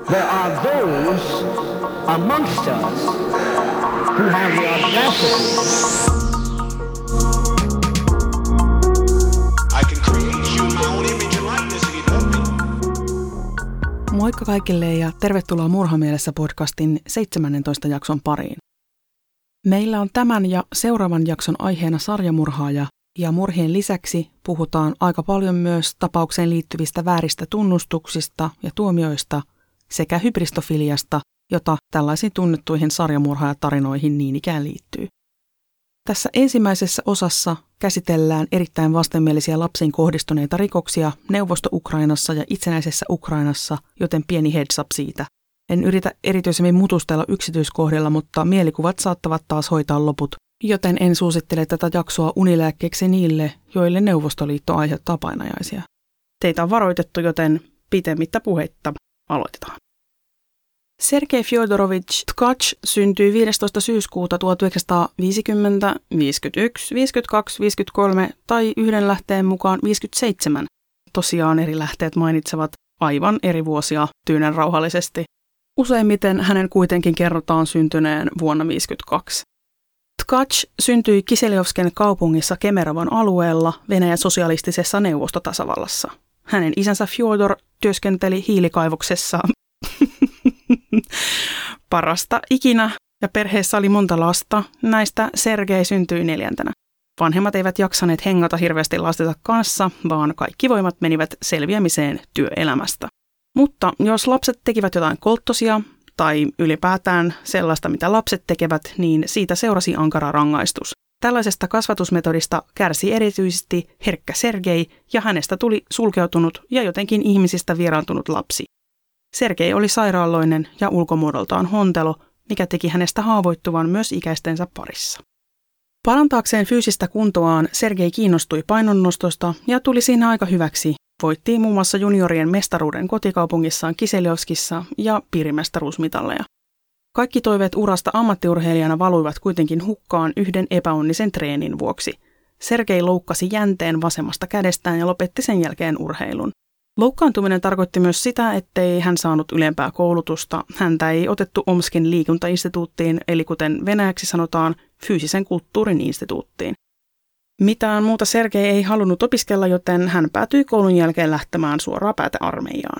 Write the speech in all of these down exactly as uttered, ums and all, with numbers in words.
There are those amongst us who have the audacity. I can create you my own image and likeness if you want me. Moikka kaikille ja tervetuloa Murhamielessä podcastin seitsemännentoista jakson pariin. Meillä on tämän ja seuraavan jakson aiheena sarjamurhaaja ja murhien lisäksi puhutaan aika paljon myös tapaukseen liittyvistä vääristä tunnustuksista ja tuomioista sekä hybristofiliasta, jota tällaisiin tunnettuihin sarjamurhaajatarinoihin niin ikään liittyy. Tässä ensimmäisessä osassa käsitellään erittäin vastenmielisiä lapsiin kohdistuneita rikoksia Neuvosto-Ukrainassa ja itsenäisessä Ukrainassa, joten pieni heads up siitä. En yritä erityisemmin mutustella yksityiskohdilla, mutta mielikuvat saattavat taas hoitaa loput, joten en suosittele tätä jaksoa unilääkkeeksi niille, joille Neuvostoliitto aiheuttaa painajaisia. Teitä on varoitettu, joten pitemmittä puheitta aloitetaan. Sergei Fjodorovich Tkach syntyi viidestoista syyskuuta tuhatyhdeksänsataaviisikymmentä, viisikymmentäyksi, viisikymmentäkaksi, viisikymmentäkolme tai yhden lähteen mukaan viisikymmentäseitsemän. Tosiaan eri lähteet mainitsevat aivan eri vuosia tyynen rauhallisesti. Useimmiten hänen kuitenkin kerrotaan syntyneen vuonna viisikymmentäkaksi. Tkach syntyi Kiseliovsken kaupungissa Kemerovan alueella Venäjän sosialistisessa neuvostotasavallassa. Hänen isänsä Fjodor työskenteli hiilikaivoksessa parasta ikinä ja perheessä oli monta lasta. Näistä Sergei syntyi neljäntenä. Vanhemmat eivät jaksaneet hengata hirveästi lastensa kanssa, vaan kaikki voimat menivät selviämiseen työelämästä. Mutta jos lapset tekivät jotain kolttosia tai ylipäätään sellaista, mitä lapset tekevät, niin siitä seurasi ankara rangaistus. Tällaisesta kasvatusmetodista kärsi erityisesti herkkä Sergei ja hänestä tuli sulkeutunut ja jotenkin ihmisistä vieraantunut lapsi. Sergei oli sairaaloinen ja ulkomuodoltaan hontelo, mikä teki hänestä haavoittuvan myös ikäistensä parissa. Parantaakseen fyysistä kuntoaan Sergei kiinnostui painonnostosta ja tuli siinä aika hyväksi. Voitti muun muassa juniorien mestaruuden kotikaupungissaan Kiseliovskissa ja piirimestaruusmitalleja. Kaikki toiveet urasta ammattiurheilijana valuivat kuitenkin hukkaan yhden epäonnisen treenin vuoksi. Sergei loukkasi jänteen vasemmasta kädestään ja lopetti sen jälkeen urheilun. Loukkaantuminen tarkoitti myös sitä, ettei hän saanut ylempää koulutusta. Häntä ei otettu Omskin liikuntainstituuttiin, eli kuten venäjäksi sanotaan, fyysisen kulttuurin instituuttiin. Mitään muuta Sergei ei halunnut opiskella, joten hän päätyi koulun jälkeen lähtemään suoraan päätä armeijaan.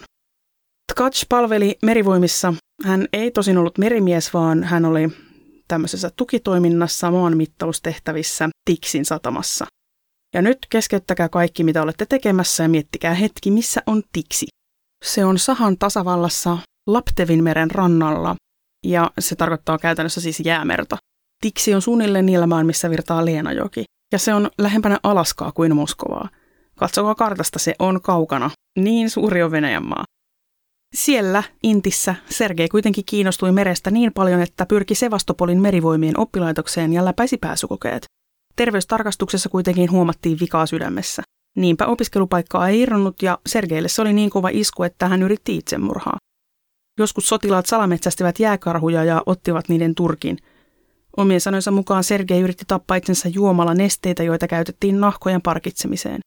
Tkach palveli merivoimissa. Hän ei tosin ollut merimies, vaan hän oli tämmöisessä tukitoiminnassa maanmittaustehtävissä Tiksin satamassa. Ja nyt keskeyttäkää kaikki, mitä olette tekemässä ja miettikää hetki, missä on Tiksi. Se on Sahan tasavallassa Laptevinmeren rannalla ja se tarkoittaa käytännössä siis jäämerta. Tiksi on suunnilleen niillä maan, missä virtaa Leenajoki ja se on lähempänä Alaskaa kuin Moskovaa. Katsokaa kartasta, se on kaukana. Niin suuri on Venäjän maa. Siellä, Intissä, Sergei kuitenkin kiinnostui merestä niin paljon, että pyrki Sevastopolin merivoimien oppilaitokseen ja läpäisi pääsykokeet. Terveystarkastuksessa kuitenkin huomattiin vikaa sydämessä. Niinpä opiskelupaikkaa ei irronnut ja Sergeille se oli niin kova isku, että hän yritti itsemurhaa. Joskus sotilaat salametsästivät jääkarhuja ja ottivat niiden turkin. Omien sanojensa mukaan Sergei yritti tappaa itsensä juomalla nesteitä, joita käytettiin nahkojen parkitsemiseen.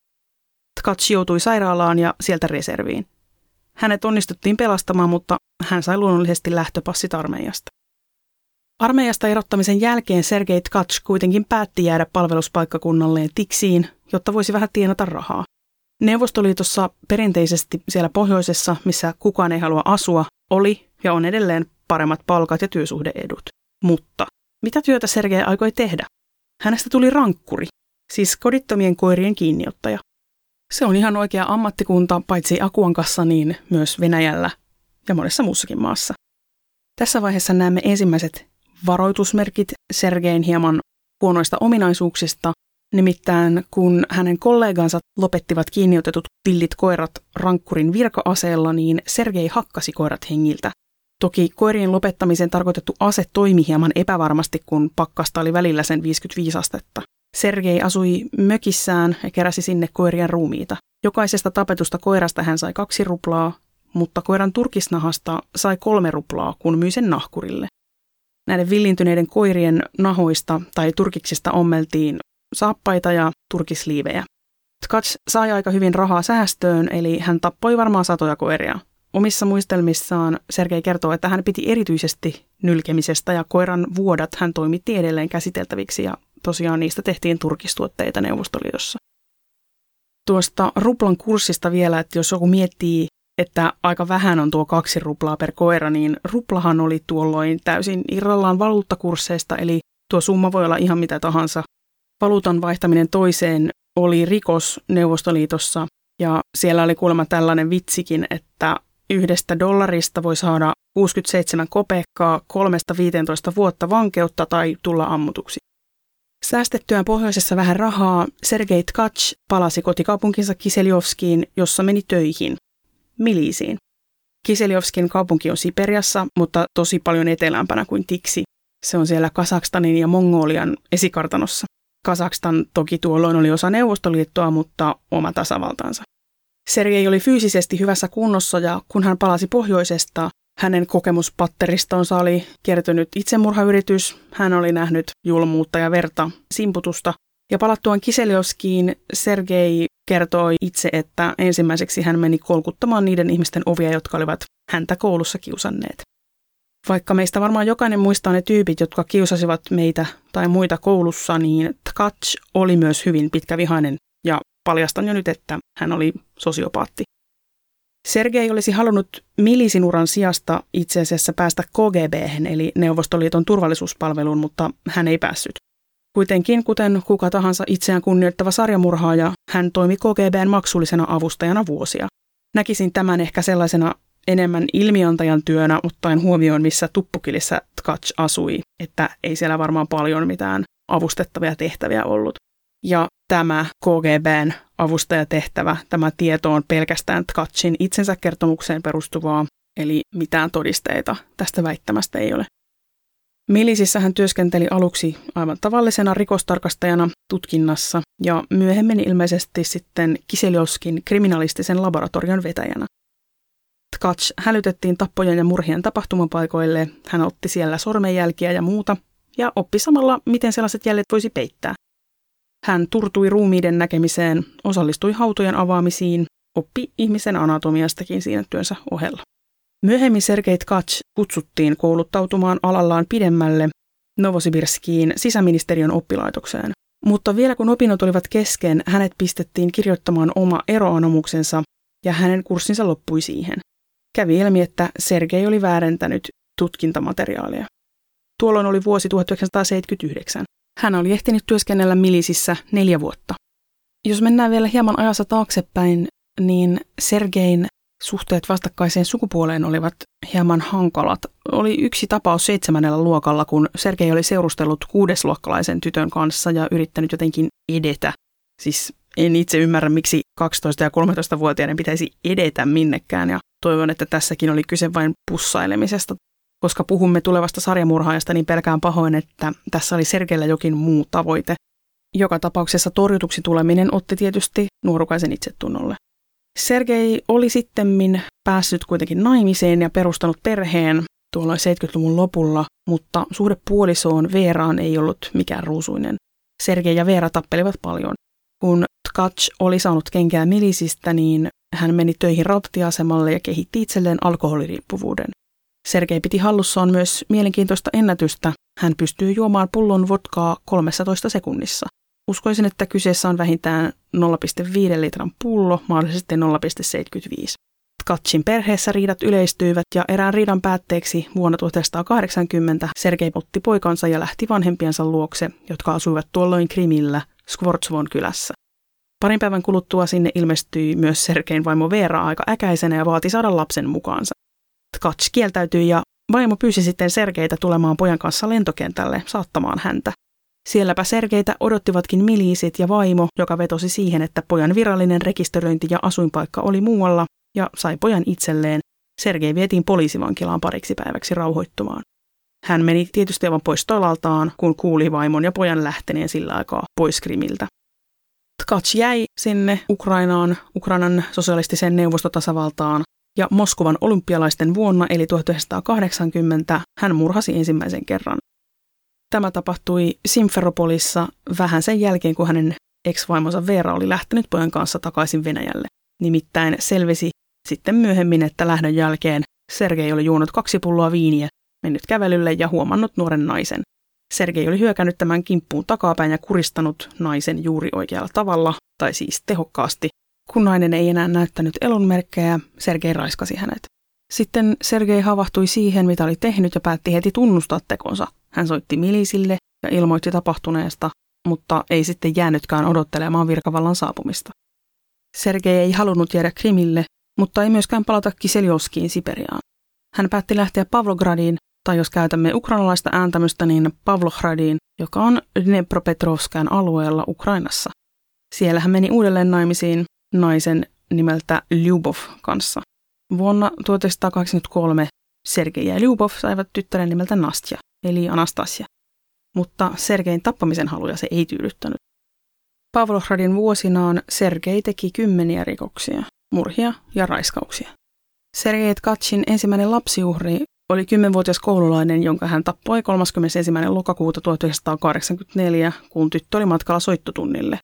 Tkach joutui sairaalaan ja sieltä reserviin. Hänet onnistuttiin pelastamaan, mutta hän sai luonnollisesti lähtöpassit armeijasta. Armeijasta erottamisen jälkeen Sergei Tkach kuitenkin päätti jäädä palveluspaikkakunnalleen Tiksiin, jotta voisi vähän tienata rahaa. Neuvostoliitossa perinteisesti siellä pohjoisessa, missä kukaan ei halua asua, oli ja on edelleen paremmat palkat ja työsuhdeedut. Mutta mitä työtä Sergei aikoi tehdä? Hänestä tuli rankkuri, siis kodittomien koirien kiinniottaja. Se on ihan oikea ammattikunta, paitsi Akuankassa, niin myös Venäjällä ja monessa muussakin maassa. Tässä vaiheessa näemme ensimmäiset varoitusmerkit Sergein hieman huonoista ominaisuuksista, nimittäin kun hänen kollegansa lopettivat kiinniotetut villit koirat rankkurin virka-aseella, niin Sergei hakkasi koirat hengiltä. Toki koirien lopettamiseen tarkoitettu ase toimi hieman epävarmasti, kun pakkasta oli välillä sen viisikymmentäviisi astetta. Sergei asui mökissään ja keräsi sinne koirien ruumiita. Jokaisesta tapetusta koirasta hän sai kaksi ruplaa, mutta koiran turkisnahasta sai kolme ruplaa, kun myi sen nahkurille. Näiden villintyneiden koirien nahoista tai turkiksista ommeltiin saappaita ja turkisliivejä. Tkach sai aika hyvin rahaa säästöön, eli hän tappoi varmaan satoja koiria. Omissa muistelmissaan Sergei kertoo, että hän piti erityisesti nylkemisestä ja koiran vuodat hän toimitti edelleen käsiteltäviksi ja tosiaan niistä tehtiin turkistuotteita Neuvostoliitossa. Tuosta ruplan kurssista vielä, että jos joku miettii, että aika vähän on tuo kaksi ruplaa per koira, niin ruplahan oli tuolloin täysin irrallaan valuuttakursseista, eli tuo summa voi olla ihan mitä tahansa. Valuutan vaihtaminen toiseen oli rikos Neuvostoliitossa ja siellä oli kuulemma tällainen vitsikin, että yhdestä dollarista voi saada kuusikymmentäseitsemän kopekkaa, kolmesta viiteentoista vuotta vankeutta tai tulla ammutuksi. Säästettyään pohjoisessa vähän rahaa, Sergei Tkach palasi kotikaupunkinsa Kiseliovskiin, jossa meni töihin, milisiin. Kiseliovskin kaupunki on Siperiassa, mutta tosi paljon etelämpänä kuin Tiksi. Se on siellä Kazakstanin ja Mongolian esikartanossa. Kazakstan toki tuolloin oli osa Neuvostoliittoa, mutta oma tasavaltaansa. Sergei oli fyysisesti hyvässä kunnossa ja kun hän palasi pohjoisesta, hänen kokemuspatteristonsa oli kertynyt itsemurhayritys, hän oli nähnyt julmuutta ja verta, simputusta. Ja palattuaan Kiseliovskiin Sergei kertoi itse, että ensimmäiseksi hän meni kolkuttamaan niiden ihmisten ovia, jotka olivat häntä koulussa kiusanneet. Vaikka meistä varmaan jokainen muistaa ne tyypit, jotka kiusasivat meitä tai muita koulussa, niin Tkach oli myös hyvin pitkävihainen ja paljastan jo nyt, että hän oli sosiopaatti. Sergei olisi halunnut milisinuran sijasta itse asiassa päästä K G B:hen eli Neuvostoliiton turvallisuuspalveluun, mutta hän ei päässyt. Kuitenkin, kuten kuka tahansa itseään kunnioittava sarjamurhaaja, hän toimi K G B:n maksullisena avustajana vuosia. Näkisin tämän ehkä sellaisena enemmän ilmiantajan työnä, ottaen huomioon, missä Tuppukilissä Tkach asui, että ei siellä varmaan paljon mitään avustettavia tehtäviä ollut. Ja tämä K G B:n avustajatehtävä, tämä tieto on pelkästään Tkachin itsensä kertomukseen perustuvaa, eli mitään todisteita tästä väittämästä ei ole. Milisissä hän työskenteli aluksi aivan tavallisena rikostarkastajana tutkinnassa ja myöhemmin ilmeisesti sitten Kiseliovskin kriminalistisen laboratorion vetäjänä. Tkach hälytettiin tappojen ja murhien tapahtumapaikoille, hän otti siellä sormenjälkiä ja muuta ja oppi samalla, miten sellaiset jäljet voisi peittää. Hän turtui ruumiiden näkemiseen, osallistui hautojen avaamisiin, oppi ihmisen anatomiastakin siinä työnsä ohella. Myöhemmin Sergei Tkach kutsuttiin kouluttautumaan alallaan pidemmälle Novosibirskiin sisäministeriön oppilaitokseen. Mutta vielä kun opinnot olivat kesken, hänet pistettiin kirjoittamaan oma eroanomuksensa ja hänen kurssinsa loppui siihen. Kävi ilmi, että Sergei oli väärentänyt tutkintamateriaalia. Tuolloin oli vuosi tuhatyhdeksänsataaseitsemänkymmentäyhdeksän. Hän oli ehtinyt työskennellä milisissä neljä vuotta. Jos mennään vielä hieman ajassa taaksepäin, niin Sergein suhteet vastakkaiseen sukupuoleen olivat hieman hankalat. Oli yksi tapaus seitsemännellä luokalla, kun Sergei oli seurustellut kuudesluokkalaisen tytön kanssa ja yrittänyt jotenkin edetä. Siis en itse ymmärrä, miksi kaksitoista- ja kolmetoistavuotiaiden pitäisi edetä minnekään ja toivon, että tässäkin oli kyse vain pussailemisesta. Koska puhumme tulevasta sarjamurhaajasta, niin pelkään pahoin, että tässä oli Sergeillä jokin muu tavoite. Joka tapauksessa torjutuksi tuleminen otti tietysti nuorukaisen itsetunnolle. Sergei oli sittemmin päässyt kuitenkin naimiseen ja perustanut perheen tuolla seitsemänkymmentäluvun lopulla, mutta suhde puolisoon Veeraan ei ollut mikään ruusuinen. Sergei ja Veera tappelivat paljon. Kun Tkach oli saanut kenkää milisistä, niin hän meni töihin rautatieasemalle ja kehitti itselleen alkoholiriippuvuuden. Sergei piti hallussaan myös mielenkiintoista ennätystä. Hän pystyy juomaan pullon vodkaa kolmessatoista sekunnissa. Uskoisin, että kyseessä on vähintään nolla pilkku viisi litran pullo, mahdollisesti nolla pilkku seitsemänkymmentäviisi. Tkachin perheessä riidat yleistyivät ja erään riidan päätteeksi vuonna tuhatyhdeksänsataakahdeksankymmentä Sergei otti poikansa ja lähti vanhempiensa luokse, jotka asuivat tuolloin Krimillä Skvortsovon kylässä. Parin päivän kuluttua sinne ilmestyi myös Sergein vaimo Veera aika äkäisenä ja vaati saada lapsen mukaansa. Tkach kieltäytyi ja vaimo pyysi sitten Sergeitä tulemaan pojan kanssa lentokentälle saattamaan häntä. Sielläpä Sergeitä odottivatkin miliisit ja vaimo, joka vetosi siihen, että pojan virallinen rekisteröinti ja asuinpaikka oli muualla ja sai pojan itselleen. Sergei vietiin poliisivankilaan pariksi päiväksi rauhoittumaan. Hän meni tietysti aivan pois tolaltaan, kun kuuli vaimon ja pojan lähteneen sillä aikaa pois Krimiltä. Tkach jäi sinne Ukrainaan, Ukrainan sosialistiseen neuvostotasavaltaan, ja Moskovan olympialaisten vuonna eli tuhatyhdeksänsataakahdeksankymmentä hän murhasi ensimmäisen kerran. Tämä tapahtui Simferopolissa vähän sen jälkeen, kun hänen ex-vaimonsa Veera oli lähtenyt pojan kanssa takaisin Venäjälle. Nimittäin selvisi sitten myöhemmin, että lähdön jälkeen Sergei oli juonut kaksi pulloa viiniä, mennyt kävelylle ja huomannut nuoren naisen. Sergei oli hyökännyt tämän kimppuun takapäin ja kuristanut naisen juuri oikealla tavalla, tai siis tehokkaasti. Kun nainen ei enää näyttänyt elonmerkkejä, Sergei raiskasi hänet. Sitten Sergei havahtui siihen, mitä oli tehnyt ja päätti heti tunnustaa tekonsa. Hän soitti milisille ja ilmoitti tapahtuneesta, mutta ei sitten jäänytkään odottelemaan virkavallan saapumista. Sergei ei halunnut jäädä Krimille, mutta ei myöskään palata Kiseliovskiin Siperiaan. Hän päätti lähteä Pavlogradiin, tai jos käytämme ukrainalaista ääntämystä, niin Pavlohradiin, joka on Dnepropetrovskan alueella Ukrainassa. Siellä hän meni uudelleen naimisiin naisen nimeltä Lyubov kanssa. Vuonna tuhatyhdeksänsataakahdeksankymmentäkolme Sergei ja Lyubov saivat tyttären nimeltä Nastja, eli Anastasia. Mutta Sergein tappamisen haluja se ei tyydyttänyt. Pavlohradin vuosinaan Sergei teki kymmeniä rikoksia, murhia ja raiskauksia. Sergei Tkachin ensimmäinen lapsiuhri oli kymmenvuotias koululainen, jonka hän tappoi kolmaskymmenesensimmäinen lokakuuta tuhatyhdeksänsataakahdeksankymmentäneljä, kun tyttö oli matkalla soittotunnille.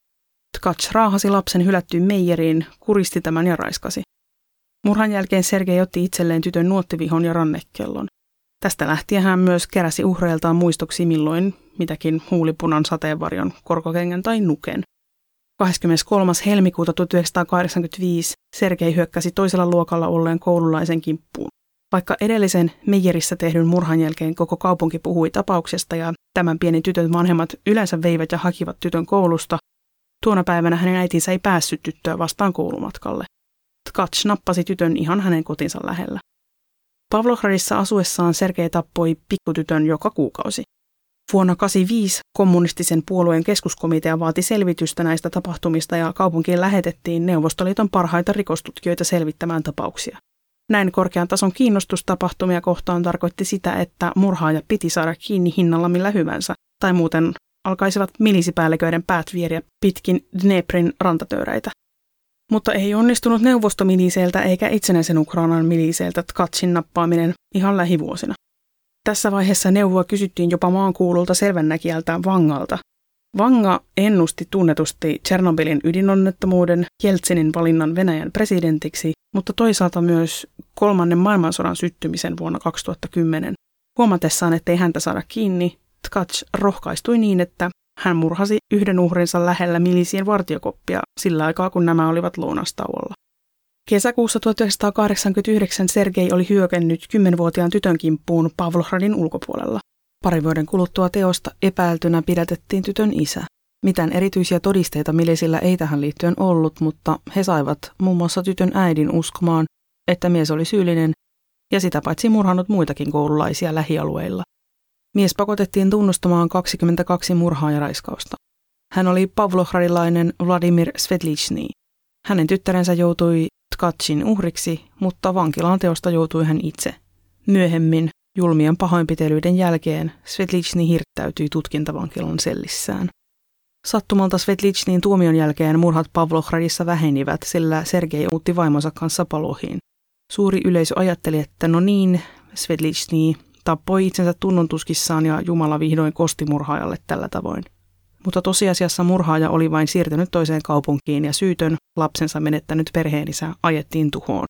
Tkach raahasi lapsen hylättyyn meijeriin, kuristi tämän ja raiskasi. Murhan jälkeen Sergei otti itselleen tytön nuottivihon ja rannekellon. Tästä lähtien hän myös keräsi uhreiltaan muistoksi milloin mitäkin huulipunan sateenvarjon, korkokengän tai nuken. kahdeskymmeneskolmas helmikuuta tuhatyhdeksänsataakahdeksankymmentäviisi Sergei hyökkäsi toisella luokalla olleen koululaisen kimppuun. Vaikka edellisen meijerissä tehdyn murhan jälkeen koko kaupunki puhui tapauksesta ja tämän pienen tytön vanhemmat yleensä veivät ja hakivat tytön koulusta, tuona päivänä hänen äitinsä ei päässyt tyttöä vastaan koulumatkalle. Tkach nappasi tytön ihan hänen kotinsa lähellä. Pavlohradissa asuessaan Sergei tappoi pikkutytön joka kuukausi. Vuonna tuhatyhdeksänsataakahdeksankymmentäviisi kommunistisen puolueen keskuskomitea vaati selvitystä näistä tapahtumista ja kaupunkiin lähetettiin Neuvostoliiton parhaita rikostutkijoita selvittämään tapauksia. Näin korkean tason kiinnostus tapahtumia kohtaan tarkoitti sitä, että murhaaja piti saada kiinni hinnalla millä hyvänsä, tai muuten alkaisivat milisipäälliköiden päät vieriä pitkin Dneprin rantatöyräitä. Mutta ei onnistunut neuvostomiliseiltä eikä itsenäisen Ukrainan miliseiltä Tkachin nappaaminen ihan lähivuosina. Tässä vaiheessa neuvoa kysyttiin jopa maankuululta selvännäkijältä Vangalta. Vanga ennusti tunnetusti Tšernobylin ydinonnettomuuden, Jeltsinin valinnan Venäjän presidentiksi, mutta toisaalta myös kolmannen maailmansodan syttymisen vuonna kaksituhattakymmenen. Huomatessaan, ettei häntä saada kiinni, Tkach rohkaistui niin, että hän murhasi yhden uhrinsa lähellä milisien vartiokoppia sillä aikaa, kun nämä olivat lounastauolla. Kesäkuussa tuhatyhdeksänsataakahdeksankymmentäyhdeksän Sergei oli hyökännyt kymmenvuotiaan tytön kimppuun Pavlohradin ulkopuolella. Pari vuoden kuluttua teosta epäiltynä pidätettiin tytön isä. Mitään erityisiä todisteita milisillä ei tähän liittyen ollut, mutta he saivat muun muassa tytön äidin uskomaan, että mies oli syyllinen ja sitä paitsi murhannut muitakin koululaisia lähialueilla. Mies pakotettiin tunnustamaan kaksikymmentäkaksi murhaa ja raiskausta. Hän oli pavlohradilainen Vladimir Svetlichny. Hänen tyttärensä joutui Tkachin uhriksi, mutta vankilaan teosta joutui hän itse. Myöhemmin, julmien pahoinpitelyiden jälkeen, Svetlichny hirttäytyi tutkintavankilan sellissään. Sattumalta Svetlichnyin tuomion jälkeen murhat Pavlohradissa vähenivät, sillä Sergei muutti vaimonsa kanssa Palohiin. Suuri yleisö ajatteli, että no niin, Svetlichny tappoi itsensä tunnontuskissaan ja Jumala vihdoin kosti murhaajalle tällä tavoin. Mutta tosiasiassa murhaaja oli vain siirtynyt toiseen kaupunkiin ja syytön, lapsensa menettänyt perheenisä ajettiin tuhoon.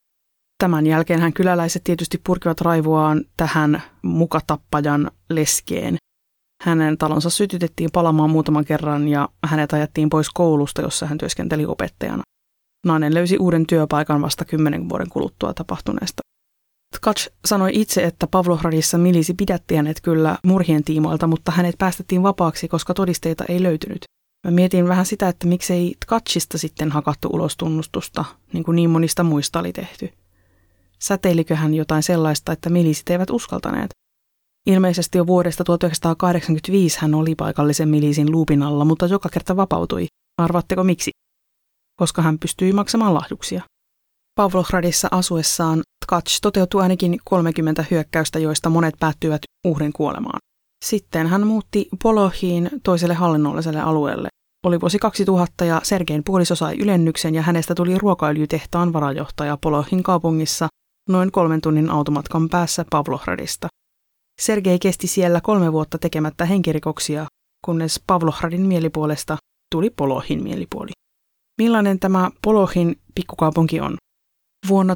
Tämän jälkeen hän kyläläiset tietysti purkivat raivoaan tähän mukatappajan leskeen. Hänen talonsa sytytettiin palamaan muutaman kerran ja hänet ajettiin pois koulusta, jossa hän työskenteli opettajana. Nainen löysi uuden työpaikan vasta kymmenen vuoden kuluttua tapahtuneesta. Tkach sanoi itse, että Pavlohradissa milisi pidätti hänet kyllä murhien tiimoilta, mutta hänet päästettiin vapaaksi, koska todisteita ei löytynyt. Mä mietin vähän sitä, että miksei Tkachista sitten hakattu ulos tunnustusta, niin kuin niin monista muista oli tehty. Säteiliköhän jotain sellaista, että milisit eivät uskaltaneet? Ilmeisesti jo vuodesta tuhatyhdeksänsataakahdeksankymmentäviisi hän oli paikallisen milisin luupin alla, mutta joka kerta vapautui. Arvatteko miksi? Koska hän pystyi maksamaan lahjuksia. Pavlohradissa asuessaan Tkach toteutui ainakin kolmekymmentä hyökkäystä, joista monet päättyivät uhrin kuolemaan. Sitten hän muutti Polohiin toiselle hallinnolliselle alueelle. Oli vuosi kaksituhatta ja Sergein puoliso sai ylennyksen ja hänestä tuli ruokaöljytehtaan varajohtaja Polohin kaupungissa noin kolmen tunnin automatkan päässä Pavlohradista. Sergei kesti siellä kolme vuotta tekemättä henkirikoksia, kunnes Pavlohradin mielipuolesta tuli Polohin mielipuoli. Millainen tämä Polohin pikkukaupunki on? Vuonna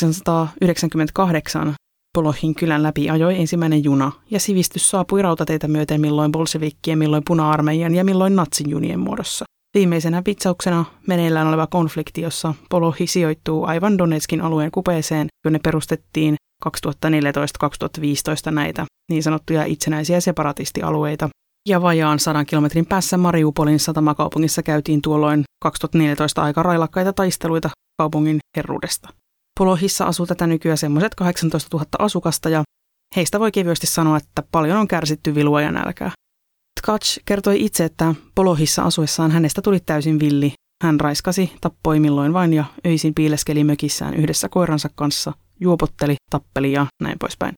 tuhatkahdeksansataayhdeksänkymmentäkahdeksan Polohin kylän läpi ajoi ensimmäinen juna, ja sivistys saapui rautateitä myöten milloin bolshevikkien, milloin puna-armeijan ja milloin natsin junien muodossa. Viimeisenä vitsauksena meneillään oleva konflikti, jossa Polohi sijoittuu aivan Donetskin alueen kupeeseen, jonne perustettiin kaksituhattaneljätoista kaksituhattaviisitoista näitä niin sanottuja itsenäisiä separatistialueita. Ja vajaan sadan kilometrin päässä Mariupolin satamakaupungissa käytiin tuolloin kaksituhattaneljätoista aika railakkaita taisteluita kaupungin herruudesta. Polohissa asuu tätä nykyään semmoiset kahdeksantoistatuhatta asukasta ja heistä voi kevyesti sanoa, että paljon on kärsitty vilua ja nälkää. Tkach kertoi itse, että Polohissa asuessaan hänestä tuli täysin villi. Hän raiskasi, tappoi milloin vain ja öisin piileskeli mökissään yhdessä koiransa kanssa, juopotteli, tappeli ja näin poispäin.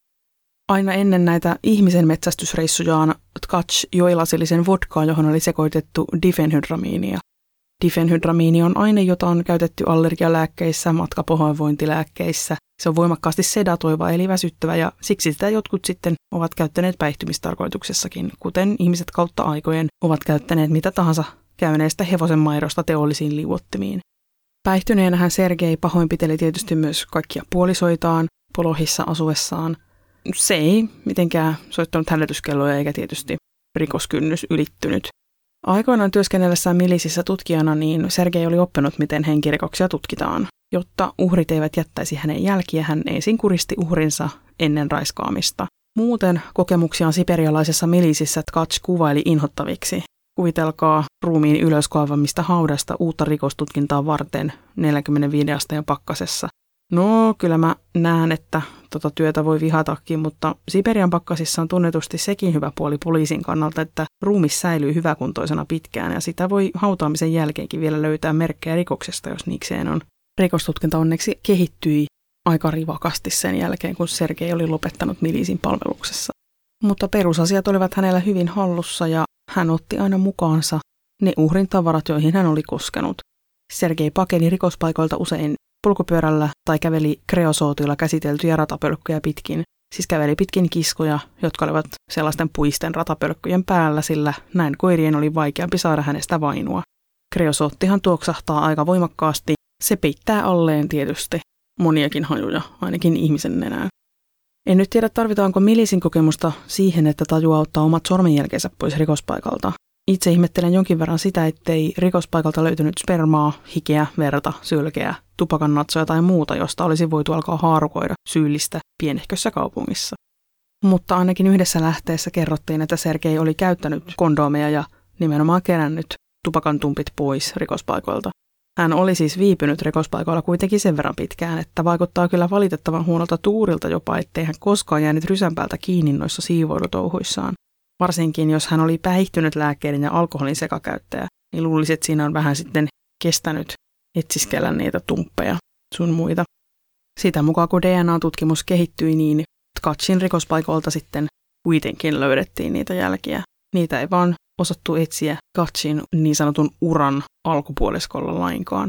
Aina ennen näitä ihmisen metsästysreissujaan Tkach joi lasillisen vodkaa, johon oli sekoitettu difenhydramiinia. Difenhydramiini on aine, jota on käytetty allergialääkkeissä, matkapahoinvointilääkkeissä. Se on voimakkaasti sedatoiva eli väsyttävä ja siksi sitä jotkut sitten ovat käyttäneet päihtymistarkoituksessakin, kuten ihmiset kautta aikojen ovat käyttäneet mitä tahansa käyneestä hevosen maidosta teollisiin liuottimiin. Päihtyneenähän Sergei pahoinpiteli tietysti myös kaikkia puolisoitaan Polohissa asuessaan. Se ei mitenkään soittanut hälytyskelloja eikä tietysti rikoskynnys ylittynyt. Aikoinaan työskennellessään milisissä tutkijana niin Sergei oli oppinut, miten henkirikoksia tutkitaan. Jotta uhrit eivät jättäisi hänen jälkiä, hän ensin kuristi uhrinsa ennen raiskaamista. Muuten kokemuksiaan siperialaisessa milisissä Tkach kuvaili inhottaviksi. Kuvitelkaa ruumiin ylöskaavamista haudasta uutta rikostutkintaa varten neljäkymmentäviisi asteen pakkasessa. No, kyllä mä näen, että tota työtä voi vihatakin, mutta Siperian pakkasissa on tunnetusti sekin hyvä puoli poliisin kannalta, että ruumis säilyy hyväkuntoisena pitkään ja sitä voi hautaamisen jälkeenkin vielä löytää merkkejä rikoksesta, jos niikseen on. Rikostutkinta onneksi kehittyi aika rivakasti sen jälkeen, kun Sergei oli lopettanut milisin palveluksessa. Mutta perusasiat olivat hänellä hyvin hallussa ja hän otti aina mukaansa ne uhrin tavarat, joihin hän oli koskenut. Sergei pakeni rikospaikoilta usein polkupyörällä tai käveli kreosootilla käsiteltyjä ratapölkkyjä pitkin. Siis käveli pitkin kiskoja, jotka olivat sellaisten puisten ratapölkkyjen päällä, sillä näin koirien oli vaikeampi saada hänestä vainua. Kreosoottihan tuoksahtaa aika voimakkaasti. Se peittää alleen tietysti moniakin hajuja, ainakin ihmisen nenään. En nyt tiedä, tarvitaanko milisin kokemusta siihen, että tajuaa ottaa omat sormenjälkeensä pois rikospaikalta. Itse ihmettelen jonkin verran sitä, ettei rikospaikalta löytynyt spermaa, hikeä, verta, sylkeä, tupakannatsoja tai muuta, josta olisi voitu alkaa haarukoida syyllistä pienehkössä kaupungissa. Mutta ainakin yhdessä lähteessä kerrottiin, että Sergei oli käyttänyt kondomeja ja nimenomaan kerännyt tupakantumpit pois rikospaikoilta. Hän oli siis viipynyt rikospaikoilla kuitenkin sen verran pitkään, että vaikuttaa kyllä valitettavan huonolta tuurilta jopa, ettei hän koskaan jäänyt rysän päältä kiinni noissa siivoilutouhuissaan. Varsinkin jos hän oli päihtynyt lääkkeiden ja alkoholin sekakäyttäjä, niin luulisi, että siinä on vähän sitten kestänyt etsiskellä niitä tumppeja sun muita. Sitä mukaan kun D N A-tutkimus kehittyi, niin Tkachin rikospaikoilta sitten kuitenkin löydettiin niitä jälkiä. Niitä ei vaan osattu etsiä Tkachin niin sanotun uran alkupuoliskolla lainkaan.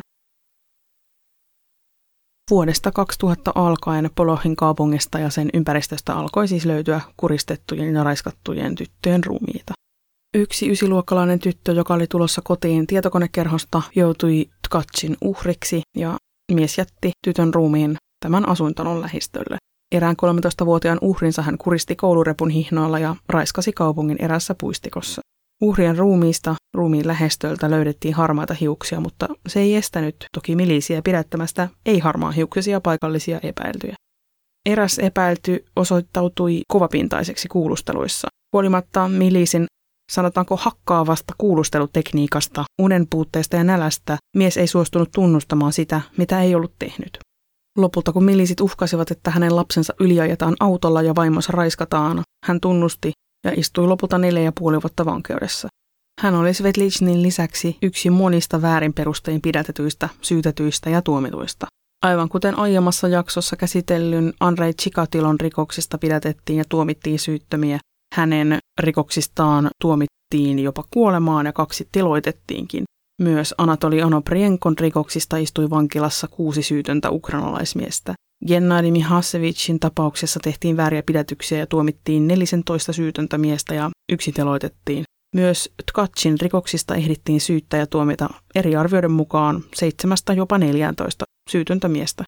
Vuodesta kaksituhatta alkaen Polohin kaupungista ja sen ympäristöstä alkoi siis löytyä kuristettujen ja raiskattujen tyttöjen ruumiita. Yksi ysiluokkalainen tyttö, joka oli tulossa kotiin tietokonekerhosta, joutui Tkachin uhriksi ja mies jätti tytön ruumiin tämän asuintalon lähistölle. Erään kolmetoistavuotiaan uhrinsa hän kuristi koulurepun hihnoilla ja raiskasi kaupungin erässä puistikossa. Uhrien ruumiista ruumiin lähestöltä löydettiin harmaita hiuksia, mutta se ei estänyt toki milisiä pidättämästä ei-harmaa hiuksisia paikallisia epäiltyjä. Eräs epäilty osoittautui kovapintaiseksi kuulusteluissa. Huolimatta milisin, sanotaanko hakkaavasta kuulustelutekniikasta, unen puutteesta ja nälästä, mies ei suostunut tunnustamaan sitä, mitä ei ollut tehnyt. Lopulta kun milisit uhkasivat, että hänen lapsensa yliajetaan autolla ja vaimonsa raiskataan, hän tunnusti ja istui lopulta neljä ja puoli vuotta vankeudessa. Hän oli Svetlichnin lisäksi yksi monista väärin perustein pidätetyistä, syytetyistä ja tuomituista. Aivan kuten aiemmassa jaksossa käsitellyn Andrei Chikatilon rikoksista pidätettiin ja tuomittiin syyttömiä, hänen rikoksistaan tuomittiin jopa kuolemaan ja kaksi teloitettiinkin. Myös Anatoli Onoprienkon rikoksista istui vankilassa kuusi syytöntä ukrainalaismiestä. Gennadi Mihasevicin tapauksessa tehtiin vääriä pidätyksiä ja tuomittiin neljätoista syytöntä miestä ja yksi teloitettiin. Myös Tkachin rikoksista ehdittiin syyttää ja tuomita eri arvioiden mukaan seitsemästä jopa neljääntoista syytöntä miestä.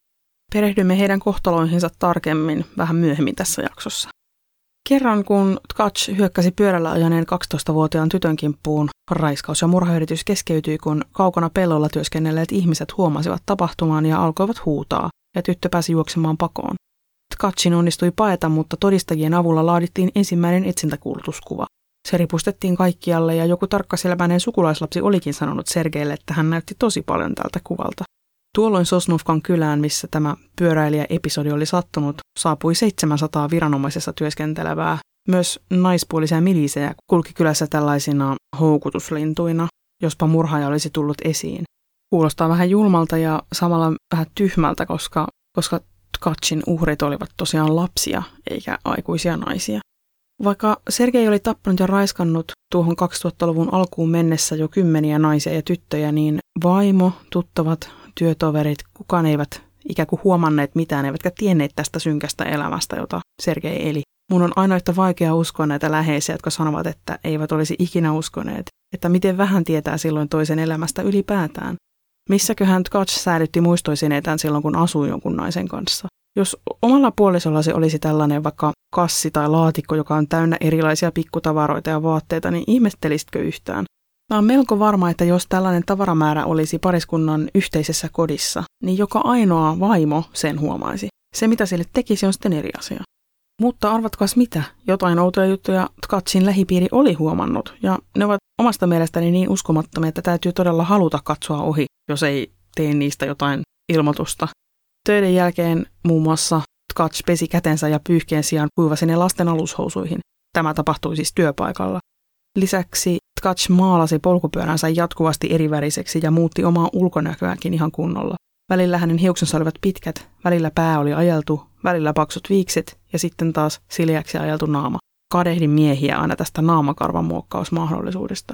Perehdymme heidän kohtaloihinsa tarkemmin vähän myöhemmin tässä jaksossa. Kerran kun Tkach hyökkäsi pyörällä ajaneen kaksitoistavuotiaan tytön kimppuun, raiskaus- ja murhayritys keskeytyi, kun kaukana pellolla työskennelleet ihmiset huomasivat tapahtuman ja alkoivat huutaa, ja tyttö pääsi juoksemaan pakoon. Tkachin onnistui paeta, mutta todistajien avulla laadittiin ensimmäinen etsintäkuulutuskuva. Se ripustettiin kaikkialle ja joku tarkkaselmäinen sukulaislapsi olikin sanonut Sergeille, että hän näytti tosi paljon tältä kuvalta. Tuolloin Sosnovkan kylään, missä tämä pyöräilijä-episodi oli sattunut, saapui seitsemänsataa viranomaisessa työskentelevää. Myös naispuolisia milisejä kulki kylässä tällaisina houkutuslintuina, jospa murhaaja olisi tullut esiin. Kuulostaa vähän julmalta ja samalla vähän tyhmältä, koska, koska Tkachin uhrit olivat tosiaan lapsia eikä aikuisia naisia. Vaikka Sergei oli tappanut ja raiskannut tuohon kaksituhattaluvun alkuun mennessä jo kymmeniä naisia ja tyttöjä, niin vaimo, tuttavat, työtoverit, kukaan eivät ikään kuin huomanneet mitään, eivätkä tienneet tästä synkästä elämästä, jota Sergei eli. Mun on aina yhtä vaikea uskoa näitä läheisiä, jotka sanovat, että eivät olisi ikinä uskoneet, että miten vähän tietää silloin toisen elämästä ylipäätään. Missäköhän Tkach säilytti muistoisinetään silloin, kun asui jonkun naisen kanssa? Jos omalla puolisollasi olisi tällainen vaikka kassi tai laatikko, joka on täynnä erilaisia pikkutavaroita ja vaatteita, niin ihmettelisitkö yhtään? Mä oon melko varma, että jos tällainen tavaramäärä olisi pariskunnan yhteisessä kodissa, niin joka ainoa vaimo sen huomaisi. Se, mitä sille tekisi, on sitten eri asia. Mutta arvatkaas mitä? Jotain outoja juttuja Tkachin lähipiiri oli huomannut, ja ne ovat omasta mielestäni niin uskomattomia, että täytyy todella haluta katsoa ohi, jos ei tee niistä jotain ilmoitusta. Töiden jälkeen muun muassa Tkach pesi kätensä ja pyyhkeen sijaan kuivasi ne lasten alushousuihin. Tämä tapahtui siis työpaikalla. Lisäksi Tkach maalasi polkupyöränsä jatkuvasti eriväriseksi ja muutti omaa ulkonäköäänkin ihan kunnolla. Välillä hänen hiuksensa olivat pitkät, välillä pää oli ajeltu, välillä paksut viikset ja sitten taas sileäksi ajeltu naama. Kadehdin miehiä aina tästä naamakarvan muokkausmahdollisuudesta.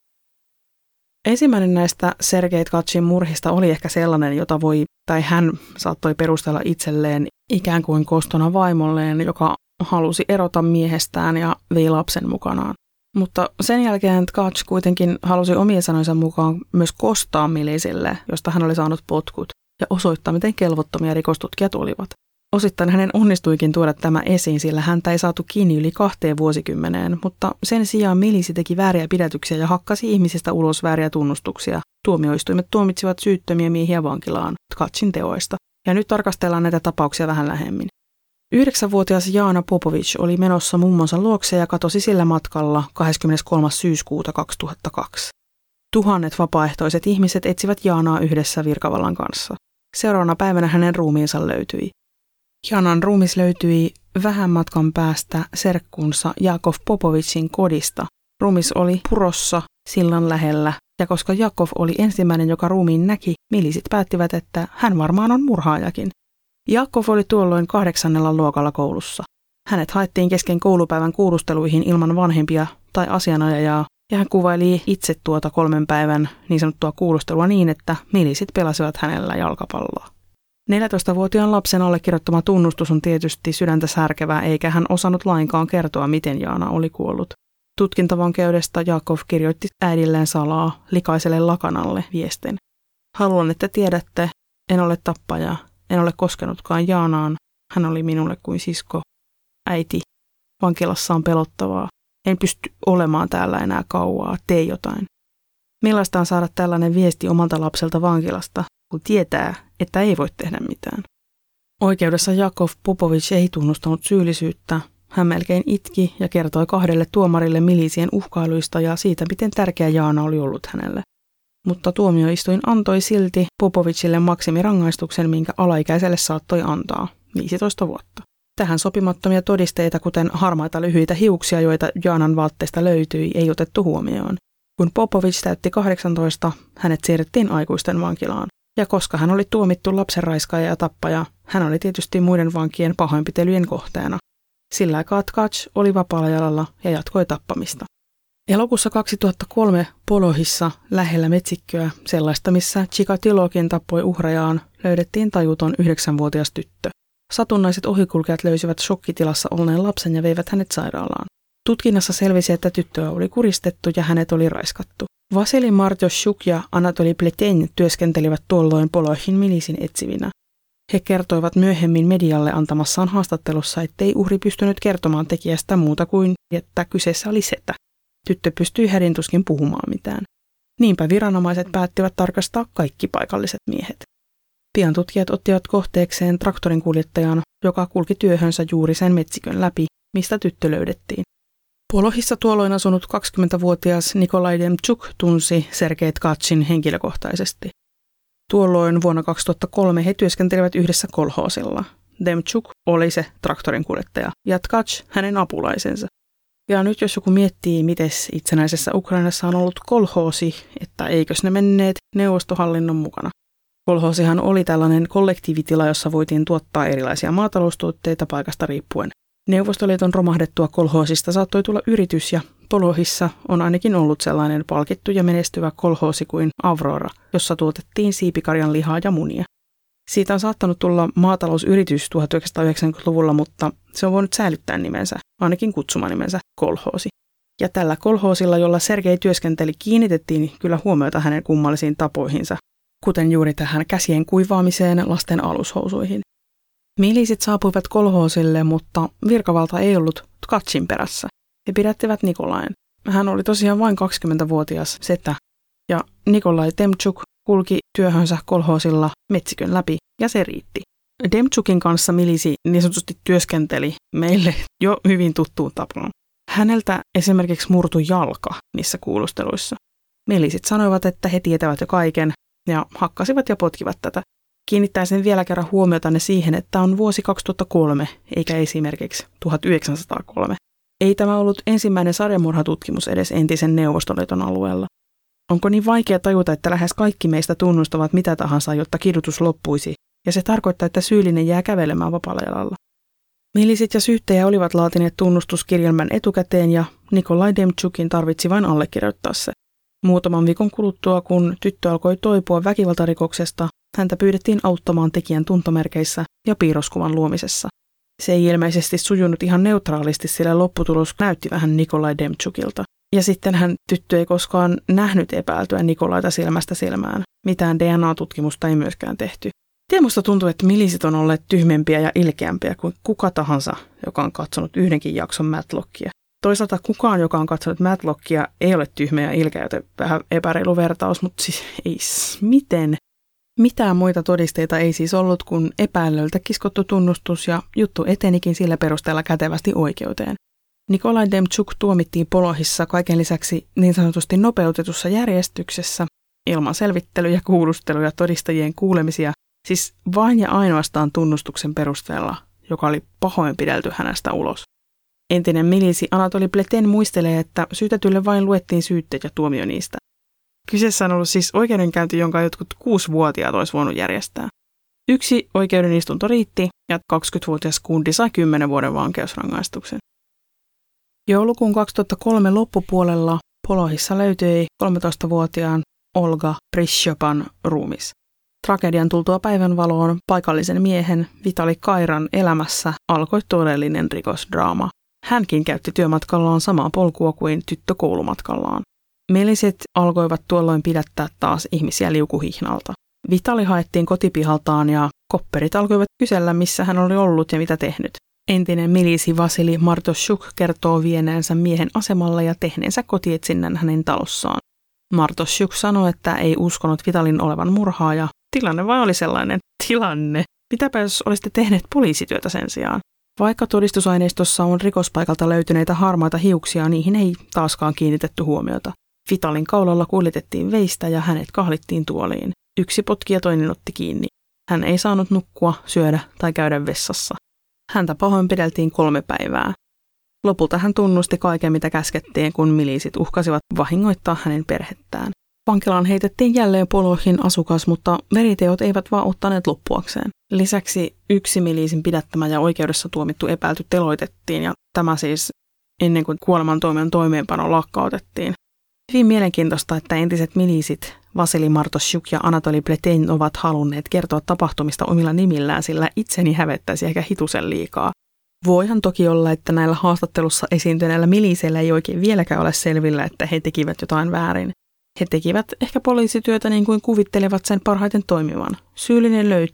Ensimmäinen näistä Sergei Tkachin murhista oli ehkä sellainen, jota voi, tai hän saattoi perustella itselleen ikään kuin kostona vaimolleen, joka halusi erota miehestään ja vei lapsen mukanaan. Mutta sen jälkeen Tkach kuitenkin halusi omien sanojensa mukaan myös kostaa milisille, josta hän oli saanut potkut, ja osoittaa, miten kelvottomia rikostutkijat olivat. Osittain hänen onnistuikin tuoda tämä esiin, sillä häntä ei saatu kiinni yli kahteen vuosikymmeneen, mutta sen sijaan milisi teki vääriä pidätyksiä ja hakkasi ihmisistä ulos vääriä tunnustuksia. Tuomioistuimet tuomitsivat syyttömiä miehiä vankilaan Tkachin teoista. Ja nyt tarkastellaan näitä tapauksia vähän lähemmin. Yhdeksänvuotias Jana Popovic oli menossa mummonsa luokse ja katosi sillä matkalla kahdeskymmeneskolmas syyskuuta kaksituhattakaksi. Tuhannet vapaaehtoiset ihmiset etsivät Janaa yhdessä virkavallan kanssa. Seuraavana päivänä hänen ruumiinsa löytyi. Janan ruumis löytyi vähän matkan päästä serkkunsa Jakov Popovicin kodista. Ruumis oli purossa sillan lähellä, ja koska Jakov oli ensimmäinen, joka ruumiin näki, milisit päättivät, että hän varmaan on murhaajakin. Jakov oli tuolloin kahdeksannella luokalla koulussa. Hänet haettiin kesken koulupäivän kuulusteluihin ilman vanhempia tai asianajajaa, ja hän kuvaili itse tuota kolmen päivän niin sanottua kuulustelua niin, että milisit pelasivat hänellä jalkapalloa. neljätoistavuotiaan lapsen allekirjoittama tunnustus on tietysti sydäntä särkevää, eikä hän osannut lainkaan kertoa, miten Jana oli kuollut. Tutkintavankeudesta Jakov kirjoitti äidilleen salaa likaiselle lakanalle viestin. Haluan, että tiedätte, en ole tappaja, en ole koskenutkaan Janaan, hän oli minulle kuin sisko. Äiti, vankilassa on pelottavaa, en pysty olemaan täällä enää kauaa, tee jotain. Millaista on saada tällainen viesti omalta lapselta vankilasta, kun tietää, että ei voi tehdä mitään? Oikeudessa Jakov Popovic ei tunnustanut syyllisyyttä. Hän melkein itki ja kertoi kahdelle tuomarille milisien uhkailuista ja siitä, miten tärkeä Jana oli ollut hänelle. Mutta tuomioistuin antoi silti Popovicille maksimirangaistuksen, minkä alaikäiselle saattoi antaa, viisitoista vuotta. Tähän sopimattomia todisteita, kuten harmaita lyhyitä hiuksia, joita Janan vaatteista löytyi, ei otettu huomioon. Kun Popovic täytti kahdeksantoista, hänet siirrettiin aikuisten vankilaan. Ja koska hän oli tuomittu lapsenraiskaaja ja tappaja, hän oli tietysti muiden vankien pahoinpitelyjen kohteena. Sillä aikaa Tkach oli vapaalla jalalla ja jatkoi tappamista. Elokuussa kaksituhattakolme Polohissa lähellä metsikköä, sellaista missä Chikatilokin tappoi uhrajaan, löydettiin tajuton yhdeksänvuotias tyttö. Satunnaiset ohikulkijat löysivät shokkitilassa olleen lapsen ja veivät hänet sairaalaan. Tutkinnassa selvisi, että tyttöä oli kuristettu ja hänet oli raiskattu. Vasili Martyoshuk ja Anatoli Pletein työskentelivät tuolloin Polohin milisin etsivinä. He kertoivat myöhemmin medialle antamassaan haastattelussa, ettei uhri pystynyt kertomaan tekijästä muuta kuin, että kyseessä oli setä. Tyttö pystyi hädintuskin puhumaan mitään. Niinpä viranomaiset päättivät tarkastaa kaikki paikalliset miehet. Pian tutkijat ottivat kohteekseen traktorin kuljettajan, joka kulki työhönsä juuri sen metsikön läpi, mistä tyttö löydettiin. Polohissa tuolloin asunut kaksikymmentävuotias Nikolai Demchuk tunsi Sergei Tkachin henkilökohtaisesti. Tuolloin vuonna kaksituhattakolme he työskentelivät yhdessä kolhoosilla. Demchuk oli se traktorin kuljettaja ja Tkach hänen apulaisensa. Ja nyt jos joku miettii, miten itsenäisessä Ukrainassa on ollut kolhoosi, että eikös ne menneet neuvostohallinnon mukana. Kolhoosihan oli tällainen kollektiivitila, jossa voitiin tuottaa erilaisia maataloustuotteita paikasta riippuen. Neuvostoliiton romahdettua kolhoosista saattoi tulla yritys ja Polohissa on ainakin ollut sellainen palkittu ja menestyvä kolhoosi kuin Aurora, jossa tuotettiin siipikarjan lihaa ja munia. Siitä on saattanut tulla maatalousyritys tuhatyhdeksänsataayhdeksänkymmentäluvulla, mutta se on voinut säilyttää nimensä, ainakin kutsumanimensä kolhoosi. Ja tällä kolhoosilla, jolla Sergei työskenteli, kiinnitettiin kyllä huomiota hänen kummallisiin tapoihinsa, kuten juuri tähän käsien kuivaamiseen lasten alushousuihin. Miliisit saapuivat kolhoosille, mutta virkavalta ei ollut Tkachin perässä. He pidättivät Nikolain. Hän oli tosiaan vain kaksikymmentävuotias setä, ja Nikolai Demchuk kulki työhönsä kolhoosilla metsikön läpi, ja se riitti. Demchukin kanssa milisi niin sanotusti työskenteli meille jo hyvin tuttuun tapaan. Häneltä esimerkiksi murtui jalka niissä kuulusteluissa. Milisit sanoivat, että he tietävät jo kaiken, ja hakkasivat ja potkivat tätä. Kiinnittäisin vielä kerran huomiotanne siihen, että on vuosi kaksituhattakolme, eikä esimerkiksi tuhatyhdeksänsataakolme. Ei tämä ollut ensimmäinen sarjamurhatutkimus edes entisen Neuvostoliiton alueella. Onko niin vaikea tajuta, että lähes kaikki meistä tunnustavat mitä tahansa, jotta kidutus loppuisi, ja se tarkoittaa, että syyllinen jää kävelemään vapaalla jalalla. Milisit ja syyttäjä olivat laatineet tunnustuskirjelmän etukäteen, ja Nikolai Demchukin tarvitsi vain allekirjoittaa se. Muutaman viikon kuluttua, kun tyttö alkoi toipua väkivaltarikoksesta, häntä pyydettiin auttamaan tekijän tuntomerkeissä ja piirroskuvan luomisessa. Se ei ilmeisesti sujunut ihan neutraalisti, sillä lopputulos näytti vähän Nikolai Demchukilta. Ja sitten hän tyttö ei koskaan nähnyt epäiltyä Nikolaita silmästä silmään. Mitään D N A-tutkimusta ei myöskään tehty. Teemusta tuntuu, että milisit on olleet tyhmempiä ja ilkeämpiä kuin kuka tahansa, joka on katsonut yhdenkin jakson Matlockia. Toisaalta kukaan, joka on katsonut Matlockia, ei ole tyhmä ja ilkeä, joten vähän epäreilu vertaus, mutta siis ei miten. Mitään muita todisteita ei siis ollut kuin epäilöltä kiskottu tunnustus ja juttu etenikin sillä perusteella kätevästi oikeuteen. Nikolai Demchuk tuomittiin Polohissa kaiken lisäksi niin sanotusti nopeutetussa järjestyksessä, ilman selvittelyjä, kuulusteluja, todistajien kuulemisia, siis vain ja ainoastaan tunnustuksen perusteella, joka oli pahoinpidelty hänestä ulos. Entinen milisi Anatoli Pleten muistelee, että syytetylle vain luettiin syytteet ja tuomio niistä. Kyseessä on ollut siis oikeudenkäynti, jonka jotkut kuusivuotiaat olisi voinut järjestää. Yksi oikeudenistunto riitti ja kaksikymmentävuotias kundi sai kymmenen vuoden vankeusrangaistuksen. Joulukuun kaksituhattakolme loppupuolella Polohissa löytyi kolmetoistavuotiaan Olga Prishopan ruumis. Tragedian tultua päivänvaloon paikallisen miehen Vitali Kairan elämässä alkoi todellinen rikosdraama. Hänkin käytti työmatkallaan samaa polkua kuin tyttö koulumatkallaan. Milisit alkoivat tuolloin pidättää taas ihmisiä liukuhihnalta. Vitali haettiin kotipihaltaan ja kopperit alkoivat kysellä, missä hän oli ollut ja mitä tehnyt. Entinen milisi Vasili Martoshuk kertoo vieneensä miehen asemalle ja tehneensä kotietsinnän hänen talossaan. Martoshuk sanoi, että ei uskonut Vitalin olevan murhaaja. Tilanne vai oli sellainen tilanne. Mitäpä jos olisitte tehneet poliisityötä sen sijaan? Vaikka todistusaineistossa on rikospaikalta löytyneitä harmaita hiuksia, niihin ei taaskaan kiinnitetty huomiota. Vitalin kaulalla kuljetettiin veistä ja hänet kahlittiin tuoliin. Yksi potki ja toinen otti kiinni. Hän ei saanut nukkua, syödä tai käydä vessassa. Häntä pahoinpideltiin kolme päivää. Lopulta hän tunnusti kaiken, mitä käskettiin, kun miliisit uhkasivat vahingoittaa hänen perhettään. Vankilaan heitettiin jälleen Polohin asukas, mutta veriteot eivät vaan ottaneet loppuakseen. Lisäksi yksi miliisin pidättämä ja oikeudessa tuomittu epäilty teloitettiin, ja tämä siis ennen kuin kuolemantuomion toimeenpano lakkautettiin. Hyvin mielenkiintoista, että entiset miliisit Vasili Martoshuk ja Anatoli Pleten ovat halunneet kertoa tapahtumista omilla nimillään, sillä itseni hävettäisi ehkä hitusen liikaa. Voihan toki olla, että näillä haastattelussa esiintyneillä miliiseillä ei oikein vieläkään ole selvillä, että he tekivät jotain väärin. He tekivät ehkä poliisityötä niin kuin kuvittelevat sen parhaiten toimivan. Syyllinen löytyy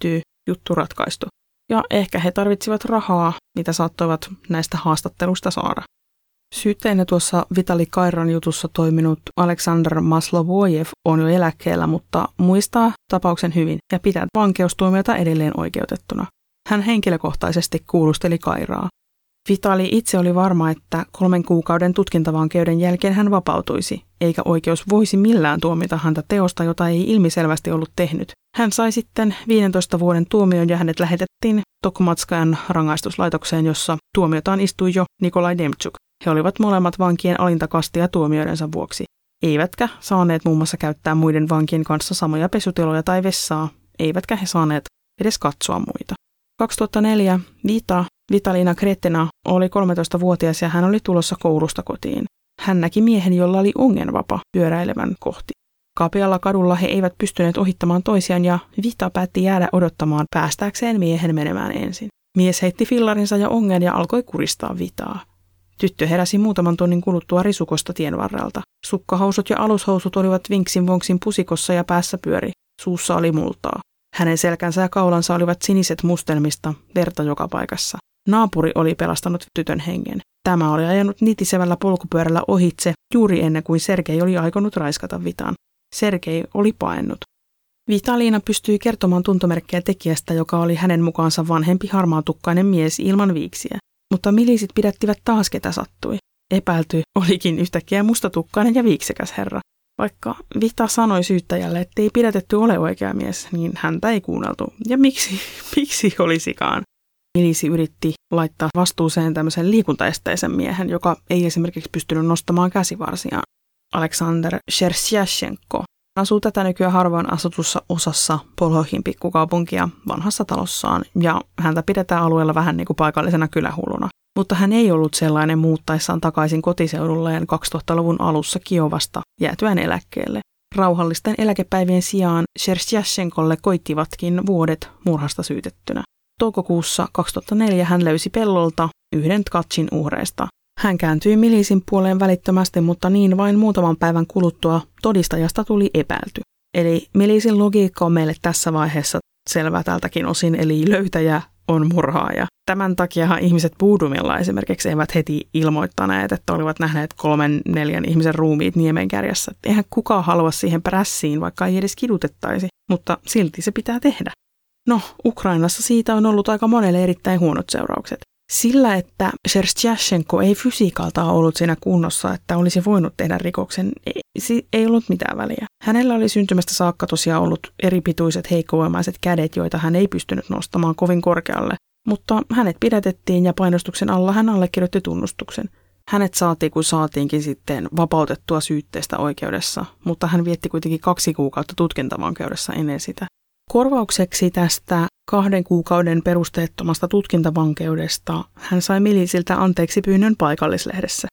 juttu ratkaistu. Ja ehkä he tarvitsivat rahaa, mitä saattoivat näistä haastattelusta saada. Syyttäjänä tuossa Vitali Kairan jutussa toiminut Aleksandr Maslovojev on jo eläkkeellä, mutta muistaa tapauksen hyvin ja pitää vankeustuomiota edelleen oikeutettuna. Hän henkilökohtaisesti kuulusteli Kairaa. Vitali itse oli varma, että kolmen kuukauden tutkintavankeuden jälkeen hän vapautuisi, eikä oikeus voisi millään tuomita häntä teosta, jota ei ilmiselvästi ollut tehnyt. Hän sai sitten viidentoista vuoden tuomion ja hänet lähetettiin Tokmatskan rangaistuslaitokseen, jossa tuomiotaan istui jo Nikolai Demchuk. He olivat molemmat vankien alinta kastia tuomioidensa vuoksi. Eivätkä saaneet muun muassa käyttää muiden vankien kanssa samoja pesutiloja tai vessaa, eivätkä he saaneet edes katsoa muita. kaksituhattaneljä Vita Vitalina Kretina oli kolmetoistavuotias ja hän oli tulossa koulusta kotiin. Hän näki miehen, jolla oli ongenvapa pyöräilevän kohti. Kapealla kadulla he eivät pystyneet ohittamaan toisiaan ja Vita päätti jäädä odottamaan päästääkseen miehen menemään ensin. Mies heitti fillarinsa ja ongen ja alkoi kuristaa Vitaa. Tyttö heräsi muutaman tunnin kuluttua risukosta tien varrelta. Sukkahousut ja alushousut olivat vinksin vonksin pusikossa ja päässä pyöri. Suussa oli multaa. Hänen selkänsä ja kaulansa olivat siniset mustelmista, verta joka paikassa. Naapuri oli pelastanut tytön hengen. Tämä oli ajanut nitisevällä polkupyörällä ohitse juuri ennen kuin Sergei oli aikonut raiskata Vitan. Sergei oli paennut. Vitaliina pystyi kertomaan tuntomerkkejä tekijästä, joka oli hänen mukaansa vanhempi harmaatukkainen mies ilman viiksiä. Mutta milisit pidättivät taas ketä sattui. Epäilty olikin yhtäkkiä mustatukkainen ja viiksekäs herra. Vaikka Vita sanoi syyttäjälle, ettei pidätetty ole oikea mies, niin häntä ei kuunneltu. Ja miksi, miksi olisikaan? Milisi yritti laittaa vastuuseen tämmöisen liikuntaesteisen miehen, joka ei esimerkiksi pystynyt nostamaan käsivarsiaan. Aleksander Shersyashenko asuu tätä nykyään harvoin asutussa osassa Polhohin pikkukaupunkia vanhassa talossaan, ja häntä pidetään alueella vähän niin kuin paikallisena kylähulluna. Mutta hän ei ollut sellainen muuttaessaan takaisin kotiseudulleen kaksituhattaluvun alussa Kiovasta jäätyään eläkkeelle. Rauhallisten eläkepäivien sijaan Shersyashenkolle koittivatkin vuodet murhasta syytettynä. Toukokuussa kaksituhattaneljä hän löysi pellolta yhden Tkachin uhreista. Hän kääntyi milisin puoleen välittömästi, mutta niin vain muutaman päivän kuluttua todistajasta tuli epäilty. Eli milisin logiikka on meille tässä vaiheessa selvä tältäkin osin, eli löytäjä on murhaaja. Tämän takia ihmiset Boudumilla esimerkiksi eivät heti ilmoittaneet, että olivat nähneet kolmen neljän ihmisen ruumiit niemenkärjessä. Eihän kukaan halua siihen prässiin, vaikka ei edes kidutettaisi, mutta silti se pitää tehdä. No, Ukrainassa siitä on ollut aika monelle erittäin huonot seuraukset. Sillä, että Shersyashenko ei fysiikalta ollut siinä kunnossa, että olisi voinut tehdä rikoksen, ei, ei ollut mitään väliä. Hänellä oli syntymästä saakka tosiaan ollut eripituiset heikkovoimaiset kädet, joita hän ei pystynyt nostamaan kovin korkealle. Mutta hänet pidätettiin ja painostuksen alla hän allekirjoitti tunnustuksen. Hänet saatiin kuin saatiinkin sitten vapautettua syytteestä oikeudessa, mutta hän vietti kuitenkin kaksi kuukautta tutkintavankeudessa ennen sitä. Korvaukseksi tästä kahden kuukauden perusteettomasta tutkintavankeudesta hän sai milisiltä anteeksi pyynnön paikallislehdessä.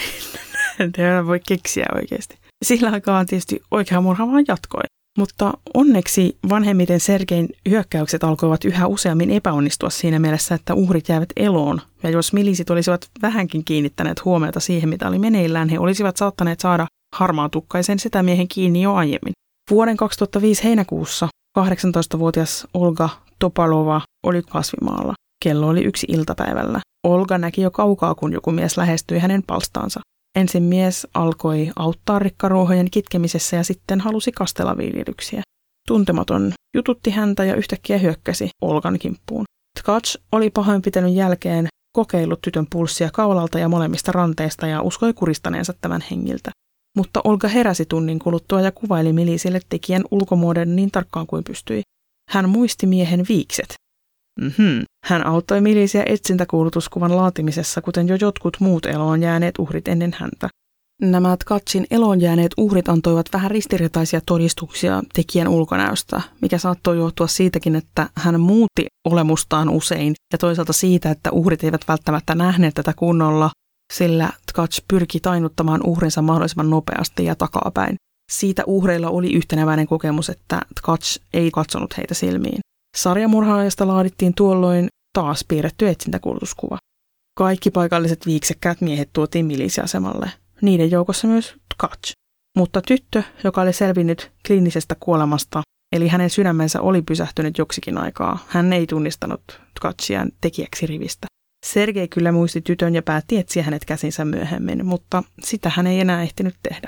En voi keksiä oikeasti. Sillä aikaa tietysti oikea murha vaan jatkoi. Mutta onneksi vanhemmiten Sergein hyökkäykset alkoivat yhä useammin epäonnistua siinä mielessä, että uhrit jäävät eloon. Ja jos milisit olisivat vähänkin kiinnittäneet huomiota siihen, mitä oli meneillään, he olisivat saattaneet saada harmaatukkaisen setämiehen kiinni jo aiemmin. Vuoden kaksituhattaviisi heinäkuussa kahdeksantoistavuotias Olga Topalova oli kasvimaalla. Kello oli yksi iltapäivällä. Olga näki jo kaukaa, kun joku mies lähestyi hänen palstaansa. Ensin mies alkoi auttaa rikkaruohojen kitkemisessä ja sitten halusi kastella viljelyksiä. Tuntematon jututti häntä ja yhtäkkiä hyökkäsi Olgan kimppuun. Tkach oli pahoinpitelyn jälkeen kokeillut tytön pulssia kaulalta ja molemmista ranteista ja uskoi kuristaneensa tämän hengiltä. Mutta Olga heräsi tunnin kuluttua ja kuvaili milisille tekijän ulkomuodon niin tarkkaan kuin pystyi. Hän muisti miehen viikset. Mm-hmm. Hän auttoi milisiä etsintäkuulutuskuvan laatimisessa, kuten jo jotkut muut eloon jääneet uhrit ennen häntä. Nämä Tkachin eloon jääneet uhrit antoivat vähän ristiriitaisia todistuksia tekijän ulkonäöstä, mikä saattoi johtua siitäkin, että hän muutti olemustaan usein ja toisaalta siitä, että uhrit eivät välttämättä nähneet tätä kunnolla, sillä Tkach pyrki tainnuttamaan uhrinsa mahdollisimman nopeasti ja takapäin. Siitä uhreilla oli yhteneväinen kokemus, että Tkach ei katsonut heitä silmiin. Sarjamurhaajasta laadittiin tuolloin taas piirretty etsintäkuulutuskuva. Kaikki paikalliset viiksekkäät miehet tuotiin milisiasemalle, niiden joukossa myös Tkach. Mutta tyttö, joka oli selvinnyt kliinisestä kuolemasta, Eli hänen sydämensä oli pysähtynyt joksikin aikaa. Hän ei tunnistanut Tkatsian tekijäksi rivistä. Sergei kyllä muisti tytön ja päätti etsiä hänet käsinsä myöhemmin, mutta sitä hän ei enää ehtinyt tehdä.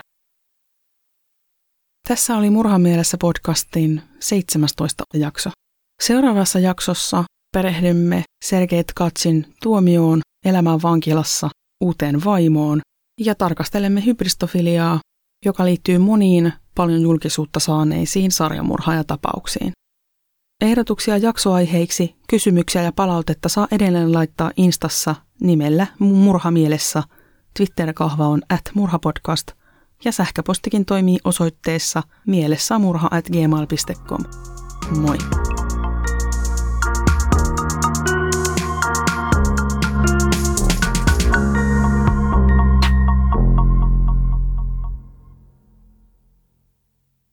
Tässä oli Murhan mielessä podcastin seitsemästoista jakso. Seuraavassa jaksossa perehdymme Sergei Tkatsin tuomioon, elämään vankilassa, uuteen vaimoon ja tarkastelemme hybristofiliaa, joka liittyy moniin paljon julkisuutta saaneisiin sarjamurhaajatapauksiin. Ehdotuksia jaksoaiheiksi, kysymyksiä ja palautetta saa edelleen laittaa Instassa nimellä Murhamielessä, Twitter-kahva on at murhapodcast ja sähköpostikin toimii osoitteessa mielessämurha at gmail piste com. Moi!